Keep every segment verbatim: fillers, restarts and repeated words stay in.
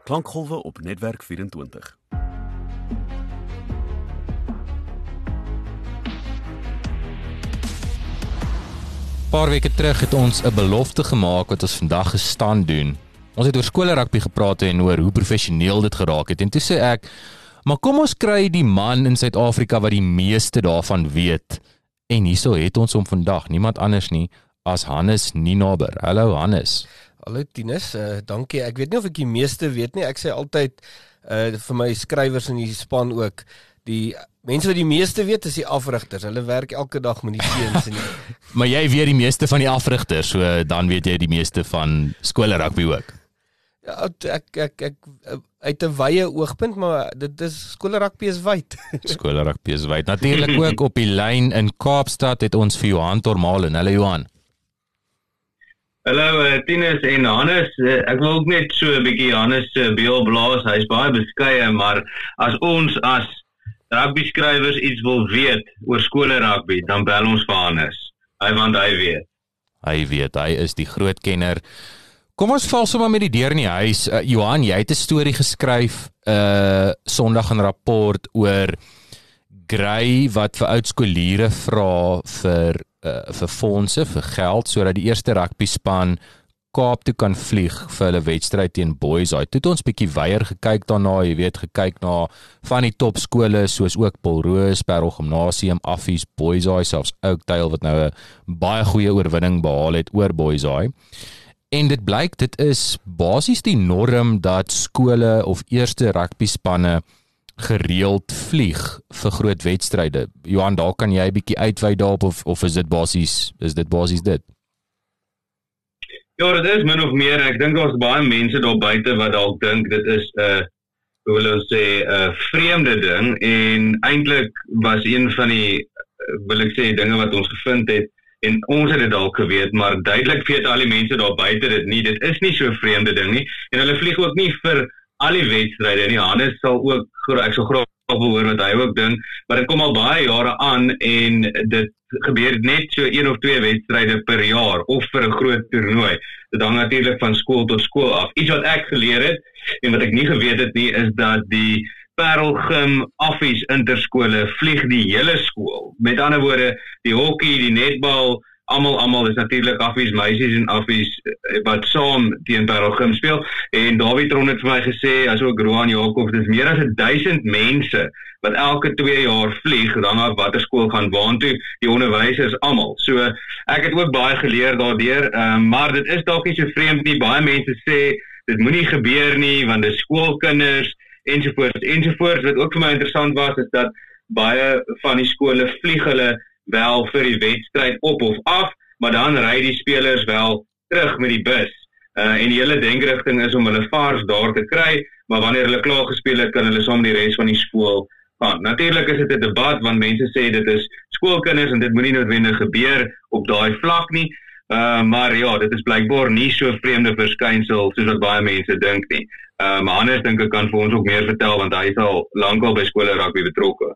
Klankgolwe op Netwerk vyierentwintig. Paar weke terug het ons 'n belofte gemaak wat ons vandag gestand doen. Ons het oor skoolrugby gepraat en oor hoe professioneel dit geraak het. En toe sê ek, maar kom ons kry die man in Suid-Afrika wat die meeste daarvan weet. En hierso het ons hom vandag, niemand anders nie as Hannes Nienaber. Hallo Hannes. Hallo Tinus, uh, dankie. Ek weet nie of ek die meeste weet nie. Ek sê altyd uh, vir my skrywers in die span ook, die mense wat die meeste weet is die afrigters. Hulle werk elke dag met die seuns en die... Maar jy weet die meeste van die afrigters, so dan weet jy die meeste van skoolrugby ook. Ja, ek ek ek uit 'n wye oogpunt, maar dit is skoolrugby is wyd. Skoolrugby is wyd. Natuurlik ook op die lyn in Kaapstad het ons vir Johan Tormalen. Hallo Johan. Hallo uh, Tinus en Hannes, uh, ek wil ook net so 'n bietjie Hannes uh, beel blaas, hy is baie beskeie, maar as ons as rugby skrywers iets wil weet oor skoolrugby, dan bel ons vir Hannes, hy want hy weet. Hy weet, hy is die groot kenner. Kom ons val sommer met die deur in die huis. Uh, Johan, jy het 'n storie geskryf uh, Sondag in rapport oor Grey wat vir oud skooliere vra vir Uh, vir fondse, vir geld, sodat die eerste rugby span Kaap toe kan vlieg vir hulle wedstryd teen Boyside. Toe het ons bietjie weier gekyk daarna, jy weet, gekyk na van die top skole soos ook Polroos, Parel Gimnasium, Affies, Boyside, selfs Oakdale wat nou 'n baie goeie oorwinning behaal het oor Boyside. En dit blyk dit is basies die norm dat skole of eerste rugby spanne gereeld vlieg vir groot wedstryde. Johan, daar kan jy 'n bietjie uitwy daarop of of is dit basies is dit basies dit? Ja, dit is min of meer. Ek dink daar's baie mense daar buite wat dalk dink dit is 'n uh, hoe wil ons sê 'n uh, vreemde ding en eintlik was een van die uh, wil ek sê dinge wat ons gevind het en ons het dit dalk geweet, maar duidelik weet al die mense daar buite dit nie. Dit is nie so 'n vreemde ding nie en hulle vlieg ook nie vir al die wedstryde nie. Hannes sal ook, ek sal graag wil hoor wat hy ook dink, maar dit kom al baie jare aan en dit gebeur net so een of twee wedstryde per jaar of vir 'n groot toernooi. Dit hang natuurlik van skool tot skool af. Iets wat ek geleer het en wat ek nie geweet het nie is dat die Parel Gim Affies interskole vlieg die hele skool. Met ander woorde, die hockey, die netbal, Almal, almal is natuurlik Affies, meisies en Affies wat saam teen Parel Gim speel. En David Ron het vir my gesê, as ook Roan Jacob, dis meer as duisend mense wat elke twee jaar vlieg, dan af watter skool gaan waantoe, die onderwysers almal. So ek het ook baie geleer daardeur, um, maar dit is dalk nie so vreemd nie. Baie mense sê dit moenie gebeur nie want dis skoolkinders ensovoorts ensovoorts. Wat ook vir my interessant was is dat baie van die skole vlieg hulle wel vir die wedstryd op of af, maar dan ry die spelers wel terug met die bus. Uh, en die hele denkrigting is om hulle vaars daar te kry, maar wanneer hulle klaar gespeel het, kan hulle saam die res van die skool gaan. Natuurlik is dit 'n debat, want mense sê dit is skoolkinders en dit moenie noodwendig gebeur op daai vlak nie, uh, maar ja, dit is blykbaar nie so vreemde verskynsel soos wat baie mense dink nie. Uh, maar Hannes dink ek kan vir ons ook meer vertel, want hy is al lankal by skole rugby betrokke.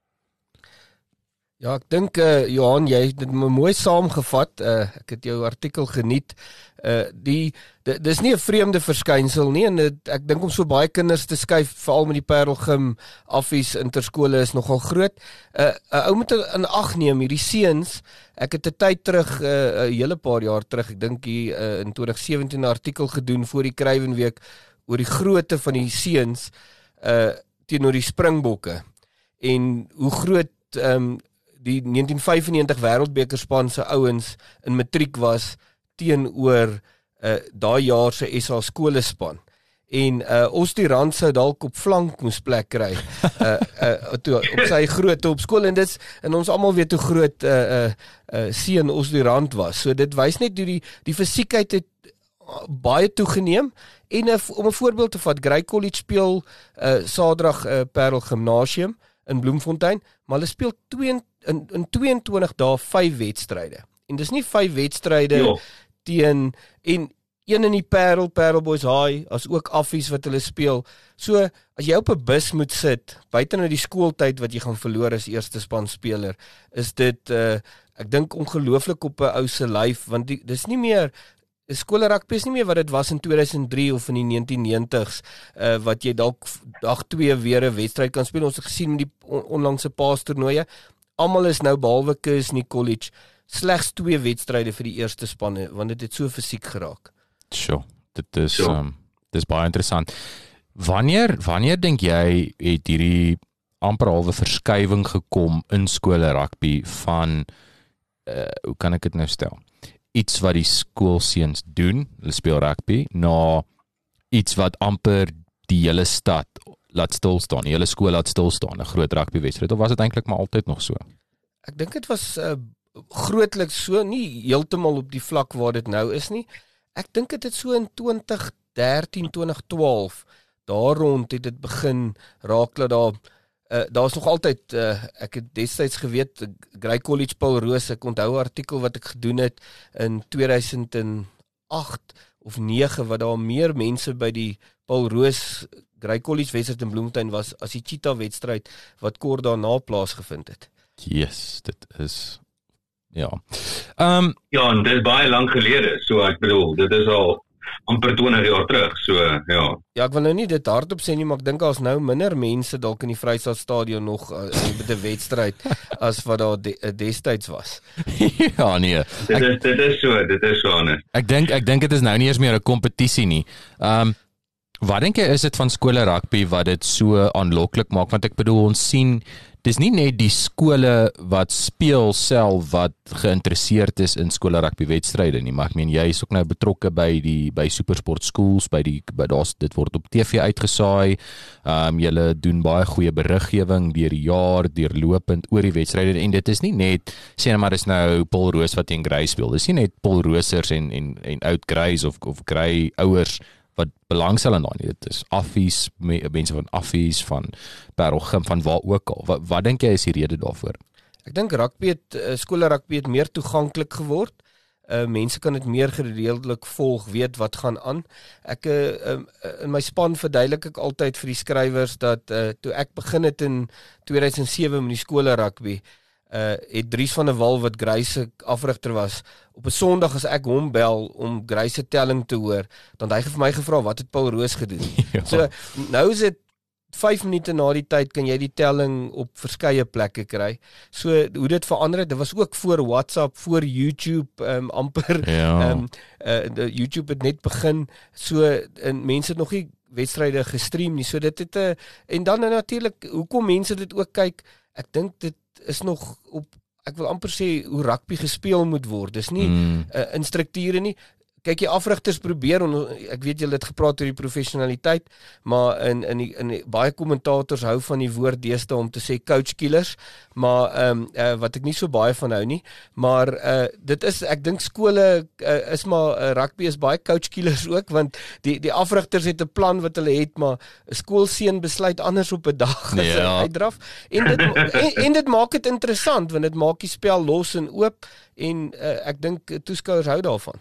Ja, ek dink uh, Johan, jy het dit mooi saamgevat. Uh, ek het jou artikel geniet. Uh, die di, dis nie 'n vreemde verskynsel nie en dit, ek dink om so baie kinders te skuif, veral met die Parel Gim Affies interskole is nogal groot. 'n uh, Ou moet in ag neem hierdie seuns. Ek het 'n tyd terug 'n uh, hele paar jaar terug, ek dink hier uh, in twintig sewentien 'n artikel gedoen voor die Kruiwenweek oor die grootte van die seuns uh, teenoor die Springbokke en hoe groot um, die negentien vyfennegentig wêreldbekerspan se ouens in matriek was teenoor uh, daai jaar se S A skolespan. En uh, ons die rand sou dalk op flank moes plek kry uh, uh, toe, op sy grootte op skool en dit en ons almal weet hoe groot uh, uh, uh, seun ons die rand was. So dit wys net hoe die die fisiekheid het baie toegeneem en uh, om 'n voorbeeld te vat, Grey College speel uh, Saterdag uh, Parel Gimnasium in Bloemfontein, maar hulle speel twee, in, in tweeëntwintig dae vyf wedstryde. En dis nie vyf wedstryde jo. teen en een in die Parel, Parel Boys High, as ook Affies wat hulle speel. So, as jy op 'n bus moet sit, buite nou die skooltyd wat jy gaan verloor as eerste span speler, is dit, uh, ek dink ongelooflik op 'n ou se lyf, want die, dis nie meer skole rugby is nie meer wat dit was in twee duisend drie of in die negentien negentigs, uh, wat jy dalk dag twee weer 'n wedstryd kan speel. Ons het gesien met die on- onlangse paastoernooie, almal is nou behalwe Kus in die college, slegs twee wedstryde vir die eerste spanne, want dit het so fisiek geraak. Sure, dit is Sure. um, dit is baie interessant. Wanneer wanneer dink jy het hierdie amper halwe verskywing gekom in skole rugby van uh, hoe kan ek dit nou stel? Iets wat die skoolseuns doen, hulle speel rugby, na iets wat amper die hele stad laat stil staan, die hele skool laat stil staan, 'n groot rugbywedstryd, of was dit eintlik maar altyd nog so? Ek dink dit was uh, grootliks so, nie heeltemal op die vlak waar dit nou is nie. Ek dink dit het so in twintig dertien, twintig twaalf, daar rond het dit begin raak dat daar uh, daar's nog altyd uh, ek het destyds geweet Grey College Paul Roos, ek onthou 'n artikel wat ek gedoen het in twee duisend agt of nege wat daar meer mense by die Paul Roos Grey College wedstryd in Bloemfontein was as die Cheetah wedstryd wat kort daarna plaasgevind het. Yes, dit is ja. Ehm um, Ja, en dit is baie lank gelede, so ek bedoel, dit is al amper twintig jaar terug, so ja. Ja, ek wil nou nie dit hardop sê nie, maar ek dink daar's nou minder mense dalk in die Vrystaatstadion nog uh, met 'n wedstryd as wat daar de, uh, destyds was. ja nee. Dit is dit is so, dit is so anders. Ek dink ek dink dit is nou nie eens meer 'n kompetisie nie. Ehm um, wat dink jy is dit van skole rugby wat dit so aanloklik maak, want ek bedoel ons sien dis nie net die skole wat speel self wat geïnteresseerd is in skole rugby wedstryde nie, maar ek meen jy is ook nou betrokke by die by supersport schools, by die by daar's dit word op T V uitgesaai. Ehm um, julle doen baie goeie beriggewing deur die jaar, deurlopend oor die wedstryde, en dit is nie net sê nou maar dis nou Paul Roos wat teen Grey speel. Dis nie net Paul Roosers en en en oud Greys of of Grey ouers wat belangstel aan daai. Dit is affies, mense van affies, van Parelgym, van waar ook al. Wat, wat dink jy is die rede daarvoor? Ek dink rugby het uh, skole rugby het meer toeganklik geword. Uh, mense kan dit meer gereeldelik volg, weet wat gaan aan. Ek uh, um, in my span verduidelik ek altyd vir die skrywers dat uh, toe ek begin het in twee duisend sewe met die skole rugby, uh, het Dries van der Walt wat Grey se afrigter was, op 'n Sondag as ek hom bel om Grey se telling te hoor, dan het hy vir my gevra wat het Paul Roos gedoen. Ja. So nou is dit vyf minute na die tyd kan jy die telling op verskeie plekke kry. So hoe dit verander het, dit was ook voor WhatsApp, voor YouTube, um, amper Ja. um, uh, YouTube het net begin, so en mense het nog nie wedstryde gestream nie. So dit het 'n uh, en dan natuurlik hoekom mense dit ook kyk, ek dink dit is nog op, ek wil amper sê hoe rugby gespeel moet word. Dis nie Mm. uh, in strukture nie. Kyk, die afrigters probeer, en ek weet julle het gepraat oor die professionaliteit, maar in in die, in die, baie kommentators hou van die woord deesdae om te sê coach killers, maar ehm um, uh, wat ek nie so baie van hou nie, maar uh, dit is, ek dink skole uh, is maar uh, rugby is baie coach killers ook, want die die afrigters het 'n plan wat hulle het, maar 'n skoolseun besluit anders op 'n dag as Ja. hy uitdraf, en dit en, en dit maak dit interessant, want dit maak die spel los en oop, en uh, ek dink toeskouers hou daarvan.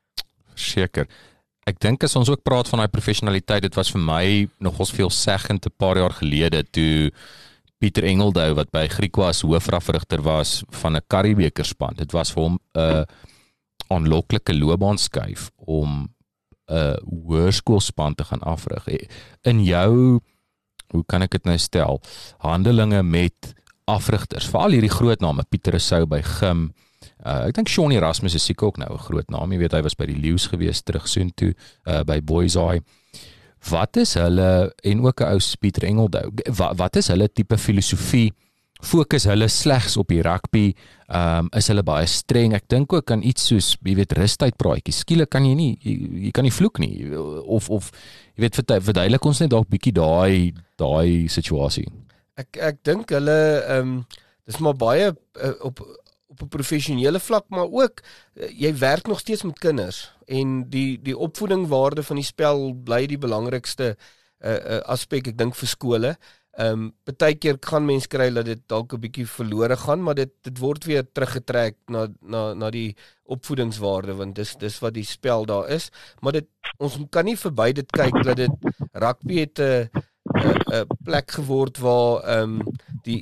Seker. Ek dink as ons ook praat van daai professionaliteit, dit was vir my nogals veelzeggend 'n paar jaar gelede toe Pieter Engeldou wat by Griquas hoofafrigter was van 'n Curriebeekerspan. Dit was vir hom 'n aanloklike loopbaanskuif om 'n hoërskoolspan te gaan afrig. In jou, hoe kan ek dit nou stel, handelinge met afrigters, veral hierdie groot name, Pieter Rousseau by Gim. Uh, ek dink Shaun Erasmus is seker ook nou 'n groot naam. Jy weet hy was by die Leeu's gewees terug soontoe uh, by Boys Eye. Wat is hulle, en ook 'n ou Pieter Engeldou, wat, wat is hulle tipe filosofie? Fokus hulle slegs op die rugby? Um, is hulle baie streng? Ek dink ook aan iets soos, jy weet, rustydpraatjies. Skielik kan jy nie, jy, jy kan nie vloek nie, of of jy weet, verduidelik ons net dalk bietjie daai daai situasie. Ek ek dink hulle ehm um, dis maar baie uh, op op 'n professionele vlak, maar ook uh, jy werk nog steeds met kinders, en die die opvoedingwaarde van die spel bly die belangrikste uh, uh, aspek, ek dink, vir skole. Ehm um, partykeer gaan mense kry dat dit dalk 'n bietjie verlore gaan, maar dit dit word weer teruggetrek na na na die opvoedingswaarde, want dis dis wat die spel daar is. Maar dit ons kan nie verby dit kyk dat dit rugby het 'n 'n plek geword waar ehm um, die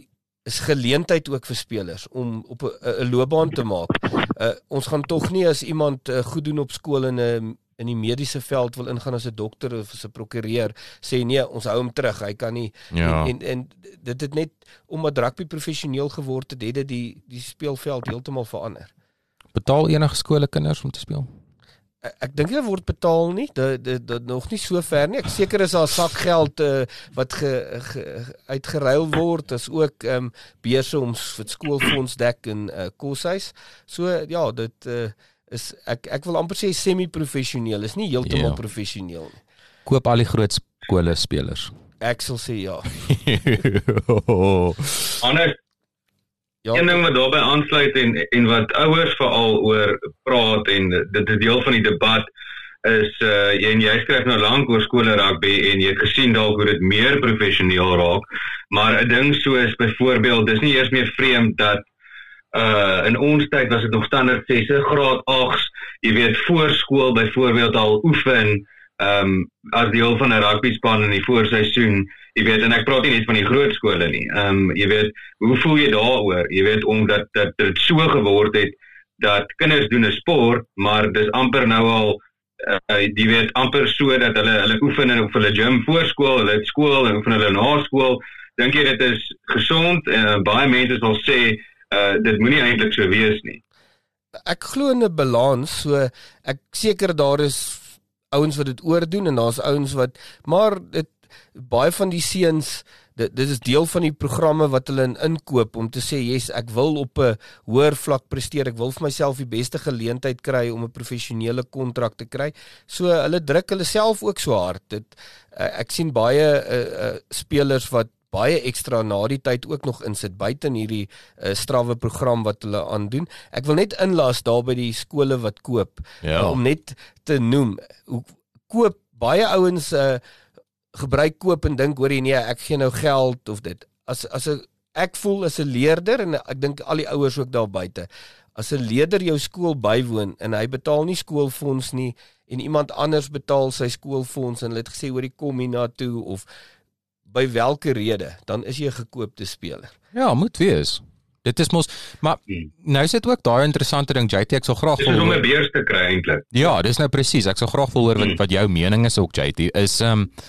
is geleentheid ook vir spelers om op 'n loopbaan te maak. Uh, ons gaan tog nie as iemand uh, goed doen op skool in 'n in die mediese veld wil ingaan as 'n dokter of as 'n prokureur, sê nee, ons hou hom terug, hy kan nie. Ja. En, en, en dit het net, omdat rugby professioneel geword het, het dit die, die speelveld heeltemal verander. Betaal enige skole kinders om te speel? Ek, ek dink dit word betaal nie, dit, dit, dit nog nie so ver nie. Ek seker is daar sakgeld uh, wat ge, ge, uitgeruil word, as ook um, beurse om vir skoolfonds dek en uh, koshuis. So ja, dit uh, is, ek, ek wil amper sê semi-professioneel, is nie heeltemal Ja. professioneel nie. Koop al die groot skole spelers. Ek sal sê ja. Anders, Ja, een ding wat daarbey aansluit en en wat ouers veral oor praat en dit is deel van die debat is uh, jy en jy skryf nou lank oor skole rugby en jy het gesien dalk hoe dit meer professioneel raak, maar 'n ding soos byvoorbeeld, dis nie eers meer vreemd dat uh, in ons tyd was dit nog standaard ses, graad agt, jy weet voorskool byvoorbeeld al oefen um, as deel van 'n rugby span in die voorseisoen. Jy weet, en ek praat nie net van die groot skole nie. Ehm um, jy weet, hoe voel jy daaroor? Jy weet, omdat dat dit so geword het dat kinders doen 'n sport, maar dis amper nou al uh, jy weet amper so dat hulle hulle oefen in op hulle gym voor skool, hulle het skool en oefen hulle na skool. Dink jy dit is gesond? Uh, baie mense sal sê uh, dit moenie eintlik so wees nie. Ek glo in 'n balans, so ek seker daar is ouens wat dit oordoen en daar's ouens wat, maar dit baie van die seuns, dit, dit is deel van die programme wat hulle in inkoop om te sê, yes, ek wil op 'n hoër vlak presteer, ek wil vir myself die beste geleentheid kry om 'n professionele kontrak te kry. So hulle druk hulle self ook so hard. Dit, uh, ek sien baie uh, uh, spelers wat baie ekstra na die tyd ook nog insit buite in hierdie uh, strawwe program wat hulle aandoen. Ek wil net inlas daar by die skole wat koop, Ja. uh, om net te noem, hoe koop baie ouens uh, gebruik koop en dink, hoor jy nee, ek gee nou geld of dit. As as 'n ek voel as 'n leerder en ek dink al die ouers ook daar buite. As 'n leerder jou skool bywoon en hy betaal nie skoolfonds nie en iemand anders betaal sy skoolfonds en hulle het gesê hoor jy kom hier na toe of by watter rede, dan is jy 'n gekoopte speler. Ja, moet wees. Dit is mos, maar Hmm. nou is dit ook daai interessante ding, J T, ek sal graag Dis wil om 'n hoor. beurs te kry eintlik. Ja, dis nou presies. Ek sal graag wil hoor wat Hmm. wat jou mening is ook, J T. Is ehm um,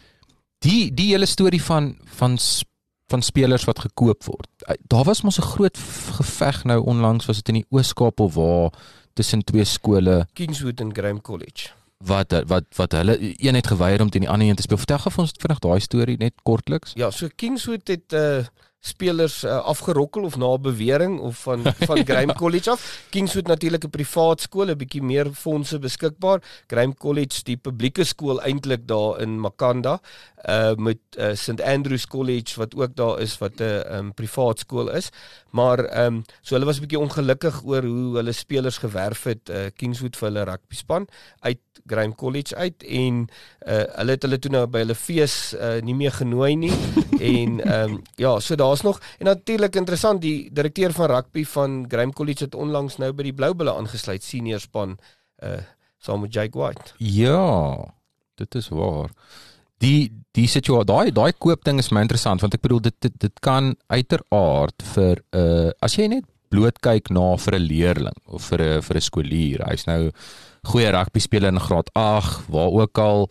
die die hele storie van van s- van spelers wat gekoop word. Daar was mos 'n groot v- geveg nou onlangs, was dit in die Oos-Kaap of waar, tussen twee skole Kingswood en Graham College. wat wat wat hulle een het geweier om teen die ander een te speel. Vertel gou vir ons vinnig daai storie net kortliks. Ja, so Kingswood het uh, spelers uh, afgerokkel of na bewering of van van Graham College af. Kingswood natuurlik 'n privaat skool, 'n bietjie meer fondse beskikbaar. Graham College die publieke skool eintlik daar in Makanda, uh met uh, Saint Andrews College wat ook daar is wat 'n uh, um, privaat skool is. Maar ehm um, so hulle was 'n bietjie ongelukkig oor hoe hulle spelers gewerf het, uh, Kingswood vir hulle rugby span uit Graham College uit en uh, hulle het hulle toe nou by hulle fees uh, nie meer genooi nie en ehm um, ja, so daar's nog en natuurlik interessant, die direkteur van rugby van Graham College het onlangs nou by die Blou Bulle aangesluit, senior span uh, saam met Jake White. Ja, dit is waar. Die die situasie, daai daai koopding is my interessant want ek bedoel dit dit, dit kan uiteraard vir 'n uh, as jy net bloot kyk na vir 'n leerling of vir 'n vir 'n skoolier. Hy's nou goeie rugby speler in graad agt, waar ook al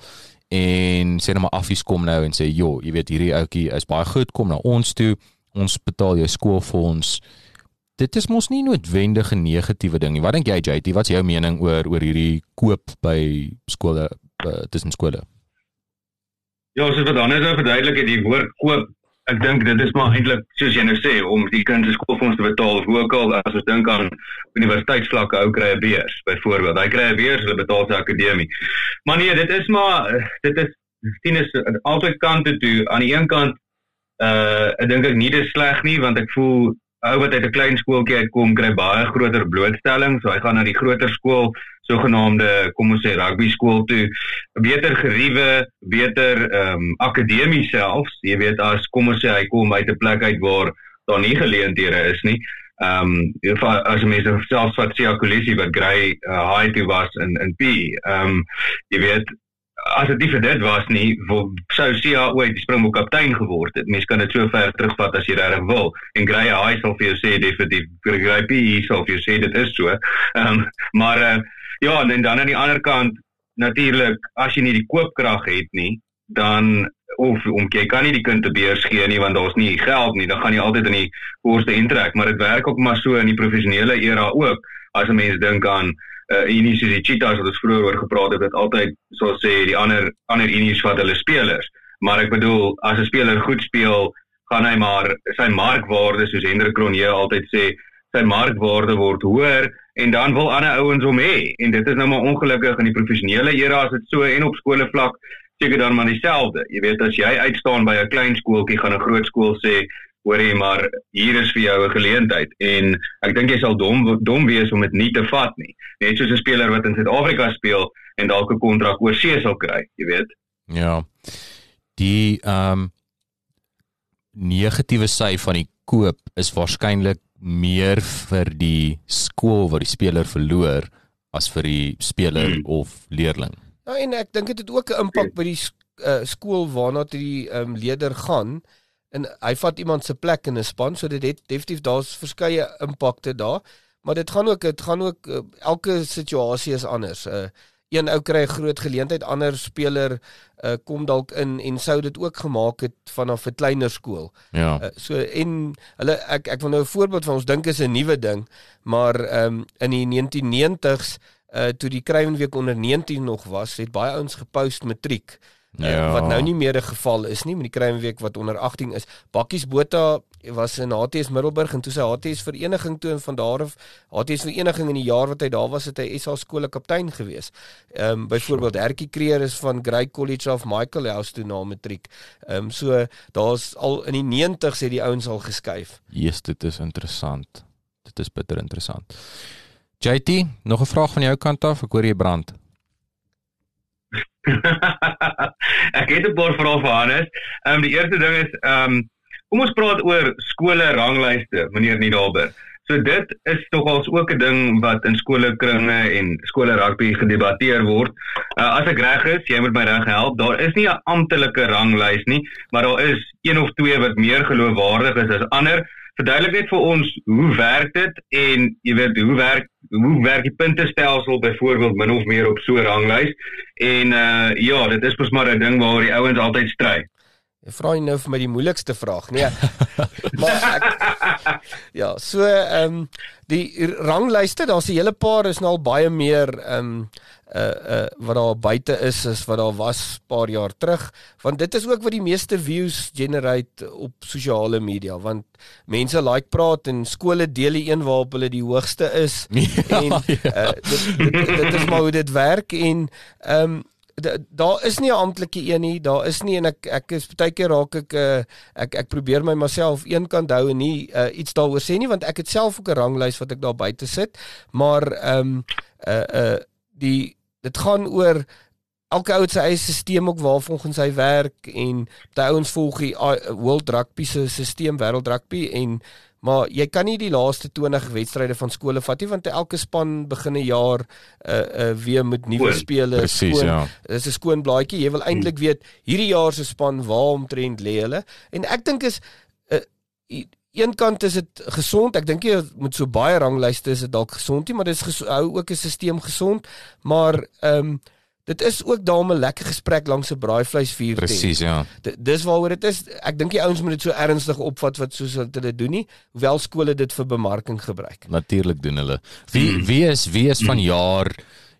en sê net maar affies kom nou en sê, "Jo, jy weet hierdie ouetjie is baie goed, kom na ons toe. Ons betaal jou skoolfonds." Dit is mos nie noodwendig 'n negatiewe ding nie. Wat dink jy, J T? Wat's jou mening oor oor hierdie koop by skole uh, tussen skole? Ja, soos wat anders nou verduidelik het, die woord koop, ek dink dit is maar eintlik soos jy nou sê om die kind se skoolfonds te betaal, of ook al as ons dink aan universiteitsvlakke, ou kry 'n beurs byvoorbeeld. Hy kry 'n beurs, hulle betaal sy akademie. Maar nee, dit is maar dit is sien is altyd kante toe. Aan die een kant uh ek dink ek nie dit is sleg nie, want ek voel ou wat uit 'n klein skooltjie uitkom kry baie groter blootstelling, so hy gaan na die groter skool, sogenaamde kom ons sê rugby skool toe, beter geriewe, beter ehm um, akademie selfs, jy weet as kom ons sê hy kom uit 'n plek uit waar daar nie geleenthede is nie. Ehm um, as mense selfs wat Siya Kolisi wat Grey uh, high toe was in in P. Ehm um, jy weet as dit nie vir dit was nie, sou C A ooit die Springbok kaptein geword het. Mens kan dit so ver terugvat as jy regtig wil. En Graeme High sal vir jou sê definitief, Graeme P E sal vir jou sê dit is so. Um, maar uh, ja, en dan aan die ander kant, natuurlik, as jy nie die koopkrag het nie, dan of om jy kan nie die kind te beurs gee nie want daar's nie geld nie, dan gaan jy altyd in die koste intrek, maar dit werk ook maar so in die professionele era ook, as 'n mens dink aan uh, unies soos die Cheetahs wat ons vroeër oor gepraat het, dat altyd, soos sê, die ander ander unies vat hulle spelers, maar ek bedoel, as 'n speler goed speel, gaan hy maar, sy markwaarde, soos Hendrik Cronje altyd sê, sy markwaarde word hoër, en dan wil ander ouens hom hê, en dit is nou maar ongelukkig in die professionele era as dit so, en op skolevlak, seker dan maar dieselfde. Jy weet, as jy uitstaan by 'n klein skooltjie, gaan 'n groot skool sê, hoor jy maar, hier is vir jou 'n geleentheid. En ek dink jy sal dom, dom wees om dit nie te vat nie. Net soos 'n speler wat in Suid-Afrika speel, en dalk 'n kontrak oor see sal kry, jy weet. Ja, die um, negatiewe sy van die koop is waarskynlik meer vir die skool wat die speler verloor, as vir die speler hmm. of leerling. Ja, en ek dink dit het ook 'n impak by die uh, skool waarna die um, leier gaan, en hy vat iemand se plek in 'n span, so dit het definitief, daar's verskeie impakte daar, maar dit gaan ook, dit gaan ook, uh, elke situasie is anders. Uh, een ou kry 'n groot geleentheid, ander speler uh, kom dalk in, en sou dit ook gemaak het vanaf 'n kleiner skool. Ja. Uh, so, en hulle, ek, ek wil nou 'n voorbeeld van ons dink is 'n nuwe ding, maar um, in die negentien negentigs, Uh, toe die Kruiwenweek onder negentien nog was, het baie ouens gepost matriek, uh, ja. wat nou nie meer 'n geval is nie, met die Kruiwenweek wat onder agttien is. Bakkies Botha was in H T S Middelburg, en toe sy H T S vereniging toe, en van daar af, H T S vereniging in die jaar wat hy daar was, het hy S A skole kaptein gewees. Um, byvoorbeeld Herkie Creer is van Grey College of Michael House toe na matriek. Um, so, daar's al in die negentigs het die ouens al geskuif. Yes, dit is interessant. Dit is bitter interessant. J T, nog 'n vraag van jou kant af, ek hoor jy brand. Ek het 'n paar vrae vir Hannes. Um, die eerste ding is, um, kom ons praat oor skole ranglyste, meneer Nienaber. So dit is togals ook 'n ding wat in skolekringe en skole rugby gedebatteer word. Uh, as ek reg is, jy moet my reg help, daar is nie 'n amptelike ranglys nie, maar daar is een of twee wat meer geloofwaardig is as ander. Verduidelik net vir ons, hoe werk dit, en jy weet, hoe werk hoe werk die puntestelsel byvoorbeeld min of meer op so 'n ranglys, en uh, ja, dit is mos maar 'n ding waar die ouens altyd stry. Jy vra nie nou vir my die moeilikste vraag, nee. Maar ek, ja, so, um, die ranglyste, daar's 'n hele paar, is nou al baie meer, um, uh, uh, wat daar buite is, is wat daar was paar jaar terug, want dit is ook wat die meeste views generate op sosiale media, want mense like praat, en skole deel die een waarop hulle die hoogste is, ja, en uh, dit, dit, dit is maar hoe dit werk, en um, daar is nie 'n amptelike een nie, daar is nie, en ek ek is baie keer raak ek uh, ek ek probeer my myself een kant hou en nie uh, iets daaroor sê nie, want ek het self ook 'n ranglys wat ek daar buite sit, maar ehm um, uh uh die dit gaan oor elke ou se eie stelsel ook waarvolgens hy werk, en baie ouens volg die World Rugby se stelsel, Wêreld Rugby, en maar jy kan nie die laaste twintig wedstryde van skole vat nie, want elke span begin 'n jaar uh, uh, weer met nuwe spelers. Presies, ja. Dis 'n skoon blaadjie. Jy wil eintlik weet hierdie jaar se span waar omtrent lê hulle. En ek dink is uh, een kant is dit gesond. Ek dink jy met so baie ranglyste is dit dalk gesond nie, maar dit is hou ook 'n stelsel gesond, maar ehm um, dit is ook daarom 'n lekker gesprek langs 'n braaivleisvuur. Presies, ja. D dis waaroor dit is. Ek dink die ouens moet dit so ernstig opvat wat soos hulle dit doen nie, hoewel skole dit vir bemarking gebruik. Natuurlik doen hulle. Wie wie is wie is van jaar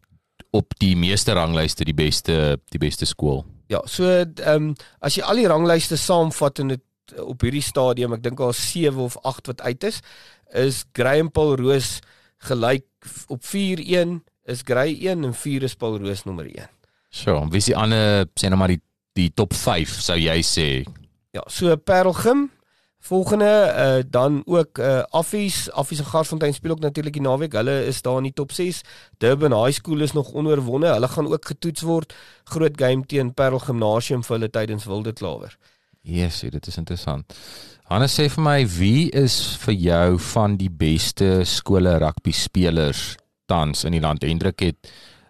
op die meeste ranglyste die beste die beste skool? Ja, so ehm um, as jy al die ranglyste saamvat en dit op hierdie stadium, ek dink daar is sewe of agt wat uit is, is Graham Paul Roos gelyk op vier een, is Grey een en vier is Paul Roos nommer een. So, wie is die ander, sê nou maar die, die top vyf, sou jy sê? Ja, so Parelgym, volgende, uh, dan ook uh, Affies, Affies en Garsfontein speel ook natuurlik die naweek, hulle is daar in die top ses, Durban High School is nog onoorwonne, hulle gaan ook getoets word, groot game teen Parel Gymnasium vir hulle tydens Wilde Klawer. Yes, dit is interessant. Hannes, sê vir my, wie is vir jou van die beste skole rugby spelers tans in die land? Hendrik het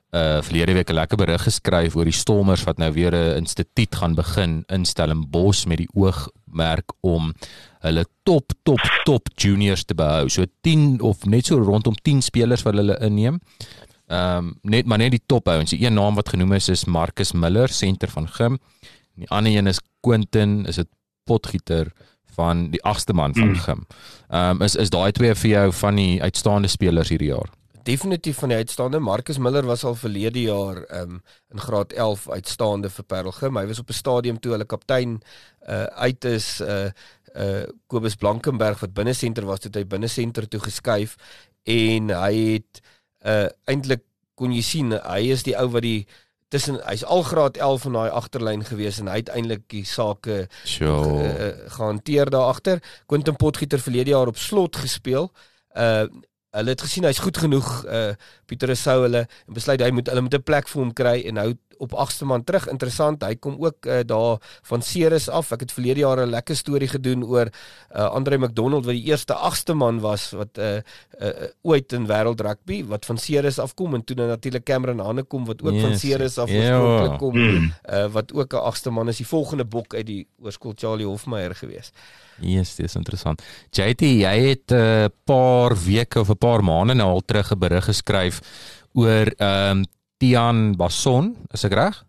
uh, verlede week 'n lekker berig geskryf oor die Stormers wat nou weer 'n instituut gaan begin in Stellenbosch met die oogmerk om hulle top, top, top juniors te behou. So tien of net so rondom tien spelers wat hulle inneem. Um, net maar net die tophouens. Die een naam wat genoem is is Marcus Miller, senter van Gim. En die ander een is Quentin, is dit potgieter van die agste man van mm. Gim. Um, is is daai twee vir jou van die uitstaande spelers hierdie jaar? Definitief van die uitstaande. Marcus Miller was al verlede jaar um, in graad elf uitstaande vir Parelgym. Hy was op 'n stadium toe hulle kaptein uh, uit is, uh, uh, Kobus Blankenberg wat binnesenter was, toe hy binnesenter toe geskuif en hy het uh, eintlik kon jy sien, hy is die ou wat die tussen, hy's al graad elf in daai agterlyn gewees en hy het eintlik die sake sure. uh, gehanteer daar agter. Quentin Potgieter verlede jaar op slot gespeel. Uh Hulle het gesien hy's goed genoeg, uh, Pieter Rousseau hulle, en besluit hy moet hulle moet 'n plek vir hom kry en nou op agste man terug. Interessant, hy kom ook uh, daar van Ceres af. Ek het verlede jaar 'n lekker storie gedoen oor uh, Andre McDonald wat die eerste agste man was wat uh, uh, ooit in wêreld rugby wat van Ceres afkom en toe nou natuurlik Cameron Hannekom wat ook yes. van Ceres af oorspronklik kom, mm. uh, wat ook 'n agste man is, die volgende bok uit die oorskool Charlie Hofmeyer gewees. Yes, dit is interessant. J T, jy het 'n uh, paar weke of 'n paar maande nou al terug 'n berig geskryf oor ehm um, Tian Basson, is ek reg?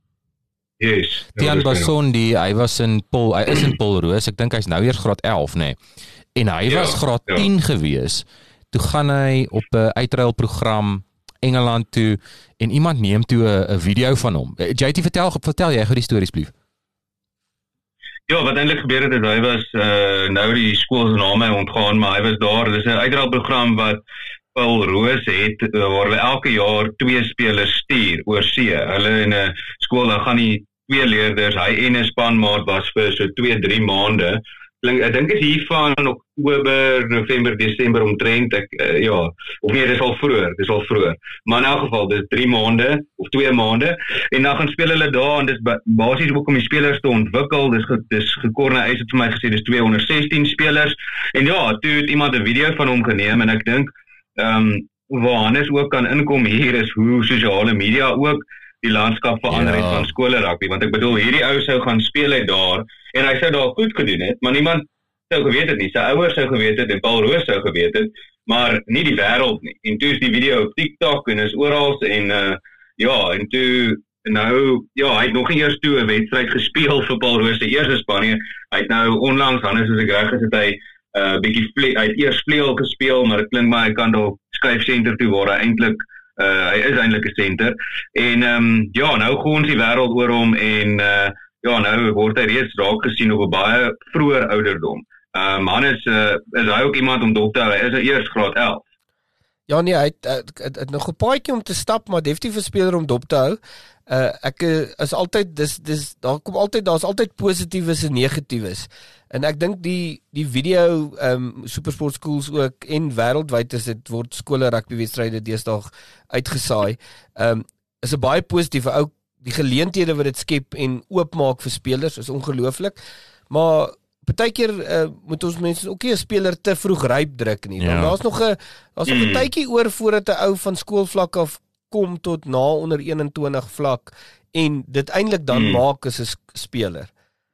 Yes. Tian Basson, die hy was in Pol, hy is in Polroos. Ek dink hy's nou eers graad elf, nê. Nee. En hy ja, was graad ja. tien gewees. Toe gaan hy op 'n uitruilprogram Engeland toe en iemand neem toe 'n video van hom. J T, vertel vertel jy gou die storie asseblief. Ja, wat eintlik gebeur het, is hy was uh, nou die skool se name ontgaan, maar hy was daar. Dis 'n uitruilprogram wat Paul Roos het, waar hulle elke jaar twee spelers stuur oor see. Hulle in 'n skool, dan gaan die twee leerders, hy en 'n spanmaat was vir so twee, drie maande. Ek dink is hier van Oktober, November, Desember omtrent, ek, uh, ja, of nee, dis al vroeër, dis al vroeër. Maar in elk geval, dis drie maande, of twee maande, en dan gaan speel hulle daar, en dis basies ook om die spelers te ontwikkel, dis, ge, dis gekorne eis het vir my gesê, dis twee onder sestien spelers, en ja, toe het iemand 'n video van hom geneem, en ek dink, um, waar Hannes ook kan inkom hier, is hoe sosiale media ook die landskap verander het ja. van skole rugby, want ek bedoel, hierdie ou sou gaan speel uit daar, en hy sou daar goed gedoen het, maar niemand sou geweet het nie, sy ouers sou geweet het, en Paul Roos sou geweet het, maar nie die wêreld nie, en toe is die video op TikTok, en is orals, en uh, ja, en toe, nou, ja, hy het nog nie eers toe 'n wedstryd gespeel vir Paul Roos se eerste span nie, hy het nou onlangs, Hannes as ek reg is, het hy uh, bietjie vle- hy het eers vleuel gespeel, maar dit klink maar hy kan daar skuif senter toe, waar hy eintlik Uh, hy is eintlik 'n senter en um, ja, nou gaan ons die wêreld oor hom en uh, ja, nou word hy reeds raak gesien op 'n baie vroeër ouderdom. Um, Hannes uh, is hy ook iemand om dop te hou, hy is nou eers graad elf. Ja nee, hy het, het, het, het nog 'n paadjie om te stap, maar definitief 'n speler om dop te hou. Uh, ek is altyd dis dis daar kom altyd daar's altyd positiefes en negatiefes. En ek dink die die video ehm um, Supersport schools ook en wêreldwyd is dit word skole rugbywedstryde deesdae uitgesaai. Ehm um, is 'n baie positiewe ou die geleenthede wat dit skep en oopmaak vir spelers is ongelooflik. Maar partykeer uh, moet ons mense ook nie 'n speler te vroeg ryp druk nie. Ja. Daar's nog 'n daar's nog 'n tydjie oor voordat 'n ou van skoolvlak af kom tot na onder eenentwintig vlak en dit eintlik dan mm. maak as 'n speler.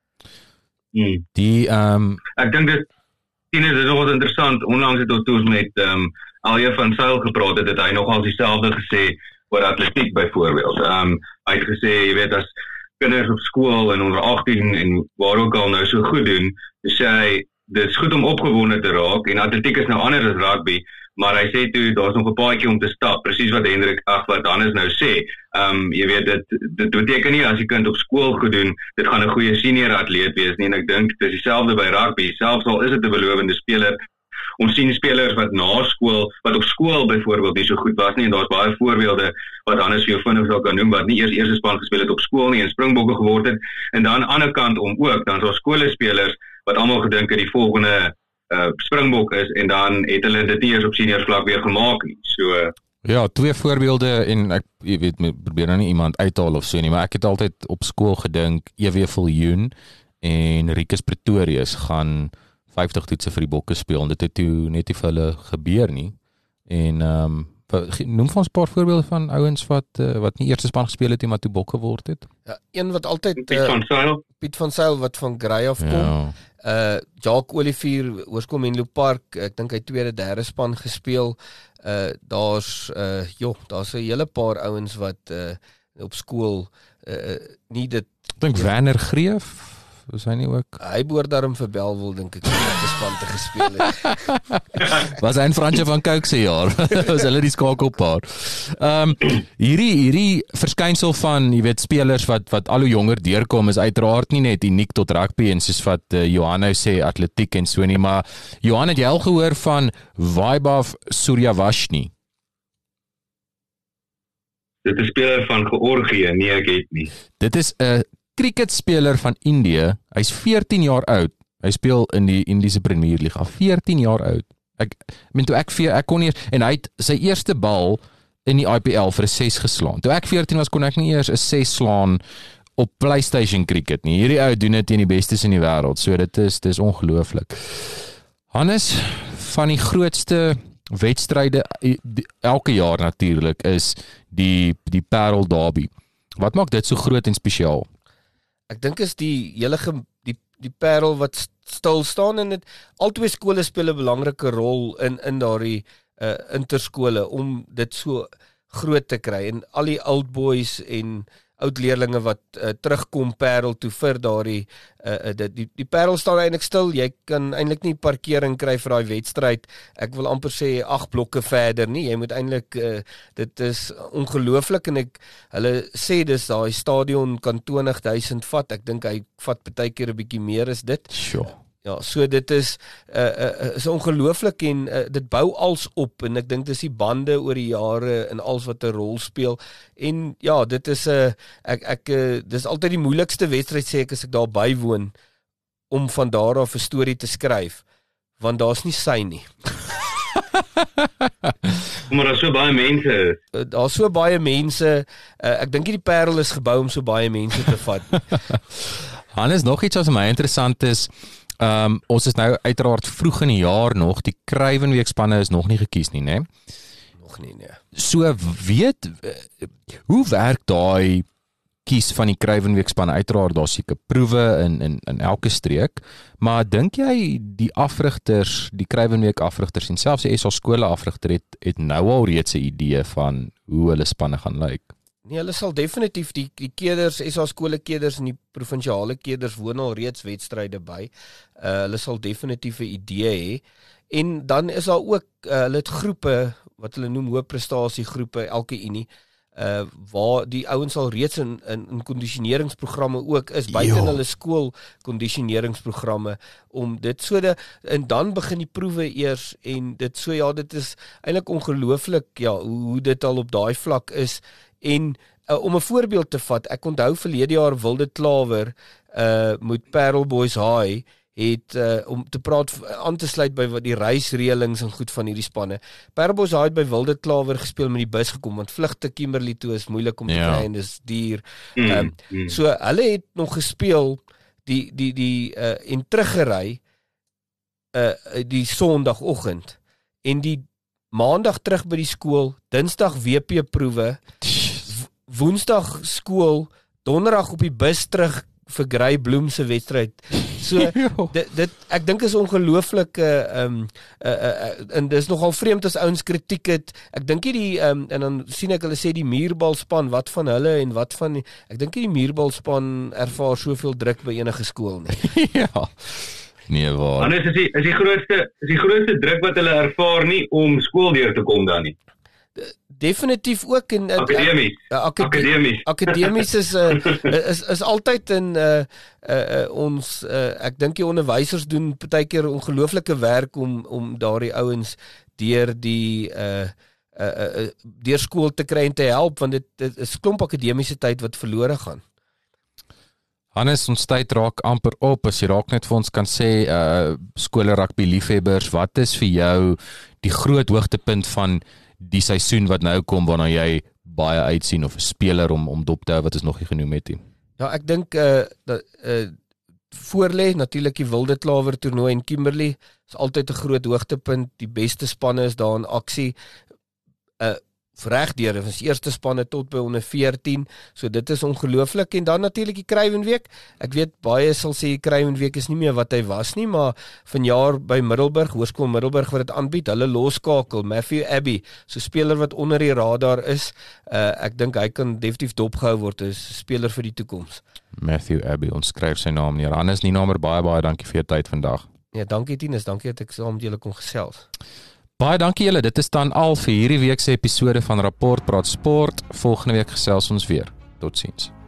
Mm. Die ehm um, ek dink dit sien dit is nog interessant. Onlangs het ons toe met ehm um, Alje van Sail gepraat het, het hy nogal dieselfde gesê oor atletiek byvoorbeeld. Ehm um, hy het gesê, jy weet, as kinders op skool en onder agtien en waar ook al nou so goed doen, sê hy dit is goed om opgewonde te raak en atletiek is nou anders as rugby. Maar hy sê toe, daar's nog 'n paadjie om te stap, presies wat Hendrik, ag wat Hannes nou sê. Um, jy weet, dit, dit beteken nie as die kind op skool goed doen, dit gaan 'n goeie senior atleet wees nie, en ek dink, dit is dieselfde by rugby, selfs al is dit 'n belovende speler, ons sien spelers wat na skool, wat op skool byvoorbeeld nie so goed was nie, en daar's baie voorbeelde wat Hannes vir jou vinnig sal kan noem, wat nie eers eerste span gespeel het op skool nie, en springbokke geword het, en dan aan die ander kant om ook, dan is daar skoolspelers, wat almal gedink het die volgende Uh, springbok is, en dan het hulle dit nie eers op senior vlak weer gemaak nie. So uh, ja, twee voorbeelde, en ek jy weet, probeer nou nie iemand uithaal of so nie, maar ek het altyd op skool gedink, E W Viljoen en Rikus Pretorius gaan vyftig toetse vir die bokke speel, en dit het toe net nie vir hulle gebeur nie, en um, noem vir ons 'n paar voorbeelde van ouens wat uh, wat nie eerste span gespeel het nie, maar toe bok geword het. Ja, een wat altyd Piet van Sail. Piet van Sail wat van Grey af kom. Ja. Uh Jacques Olivier, Hoërskool Menlo Park, ek dink hy tweede, derde span gespeel. Uh daar's uh joh, daar's 'n hele paar ouens wat uh op skool uh nie dit Ek dink Werner Greef, is hy nie ook? hy behoort daarom vir Bellville dink ek om die span te gespeel het. Was hy en Fransje van Cooke se jaar. Was hulle die skakelpaar. Ehm um, hierdie hierdie verskynsel van, jy weet, spelers wat wat al hoe jonger deurkom is uiteraard nie net uniek tot rugby en soos wat uh, Johan nou sê atletiek en so nie, maar Johan, het jy al gehoor van Vaibhav Suryavashni? Dit is 'n speler van Georgië, nee ek het nie. Dit is 'n cricketspeler van Indië. Hy's veertien jaar oud. Hy speel in die Indiese Premier League. veertien jaar oud. Ek meen toe ek ek kon nie en hy het sy eerste bal in die I P L vir 'n ses geslaan. Toe ek veertien was kon ek nie eers 'n ses slaan op PlayStation cricket nie. Hierdie ou doen dit teen die bestes in die wêreld. So dit is dis ongelooflik. Hannes, van die grootste wedstryde elke jaar natuurlik is die die Parel Derby. Wat maak dit so groot en spesiaal? Ek dink is die hele die die Parel wat stil staan en dit albei skole speel 'n belangrike rol in in daardie uh, interskole om dit so groot te kry en al die old boys en oud leerlinge wat uh, terugkom Parel toe vir daardie uh, die, die die Parel staan eintlik stil. Jy kan eintlik nie parkering kry vir daai wedstryd. Ek wil amper sê agt blokke verder nie. Jy moet eintlik uh, dit is ongelooflik en ek hulle sê dis daai stadion kan twintig duisend vat. Ek dink hy vat baie keer 'n bietjie meer as dit. Sure. Ja, so dit is uh, uh, is ongelooflik en uh, dit bou als op en ek dink dis die bande oor die jare en alles wat 'n rol speel. En ja, dit is 'n uh, ek ek uh, dis altyd die moeilikste wedstryd sê ek as ek daar bywoon om van daar af 'n storie te skryf, want daar's nie sy nie. Maar daar's so baie mense. Uh, daar's so baie mense. Uh, ek dink die Parel is gebou om so baie mense te vat. Hannes, nog iets wat vir my interessant is. Um, ons is nou uiteraard vroeg in die jaar nog, die Kruivenweekspanne is nog nie gekies nie, né? Nog nie, nee. So weet, hoe werk daai kies van die Kruivenweekspanne? Uiteraard daar seker proewe in, in, in elke streek, maar dink jy die afrigters, die Kruivenweek afrigters en selfs die S A skole afrigter het, het nou al reeds 'n idee van hoe hulle spanne gaan lyk? Nee, hulle sal definitief die die keders, S A skole keders en die provinsiale keders woon al reeds wedstryde by. Uh, hulle sal definitief 'n idee hê. En dan is daar ook uh, hulle het groepe wat hulle noem hoë prestasie groepe elke unie uh waar die ouens al reeds in in, in kondisioneringsprogramme ook is buite in hulle skool kondisioneringsprogramme om dit so de, en dan begin die proewe eers en dit so ja dit is eintlik ongelooflik ja hoe, hoe dit al op daai vlak is. En uh, om 'n voorbeeld te vat, ek onthou verlede jaar Wilde Klawer uh met Parel Boys High het uh, om te praat aan te sluit by wat die reisreëlings en goed van hierdie spanne. Parel Boys High het by Wilde Klawer gespeel met die bus gekom want vlugte Kimberley toe is moeilik om te ja. kry en dis duur. Mm, Um, mm. so hulle het nog gespeel die die die uh en teruggery uh die Sondagoggend en die Maandag terug by die skool, Dinsdag W P proewe, Woensdag skool, Donderdag op die bus terug vir Grey Bloem se wedstryd. So dit dit ek dink is ongelooflik uh, um uh, uh, en dis nogal vreemd as ouens kritiek het. Ek dink nie die um en dan sien ek hulle sê die muurbalspan wat van hulle en wat van die, ek dink nie die muurbalspan ervaar soveel druk by enige skool nie. Ja. Nee, waar. Anders is die is die grootste is die grootste druk wat hulle ervaar nie om skool deur te kom dan nie. Definitief ook in akademies. Uh, akade akademies. Akademies is uh, is is altyd in uh, uh, uh, ons uh, ek dink die onderwysers doen partykeer ongelooflike werk om om daardie ouens deur die uh, uh, uh, deur skool te kry en te help want dit, dit is klomp akademiese tyd wat verlore gaan. Hannes, ons tyd raak amper op, as jy raak net vir ons kan sê, uh, skole rugby liefhebbers, wat is vir jou die groot hoogtepunt van die seisoen wat nou kom, waarna jy baie uitsien, of 'n speler om, om dop te hou, wat is nog nie genoem het nie? Ja, ek dink, uh, dat uh, voorlê, natuurlik die Wilde Klawer toernooi in Kimberley, is altyd 'n groot hoogtepunt, die beste spanne is daar in aksie, uh, regdeur, van die eerste spanne tot by onder veertien, so dit is ongelooflik, en dan natuurlik die Kruiwenweek. Ek weet, baie sal sê die Kruiwenweek is nie meer wat hy was nie, maar vanjaar by Middelburg, Hoërskool Middelburg wat dit aanbied, hulle loskakel, Matthew Abbey, so speler wat onder die radar is, uh, ek dink hy kan definitief dopgehou word, is speler vir die toekoms. Matthew Abbey, ons skryf sy naam neer. Hannes Nienaber, baie baie dankie vir jou tyd vandag. Ja, dankie Tinus, dankie dat ek saam met julle kon gesels. Baie dankie julle, dit is dan al vir hierdie week se episode van Rapport Praat Sport. Volgende week gesels ons weer. Totsiens.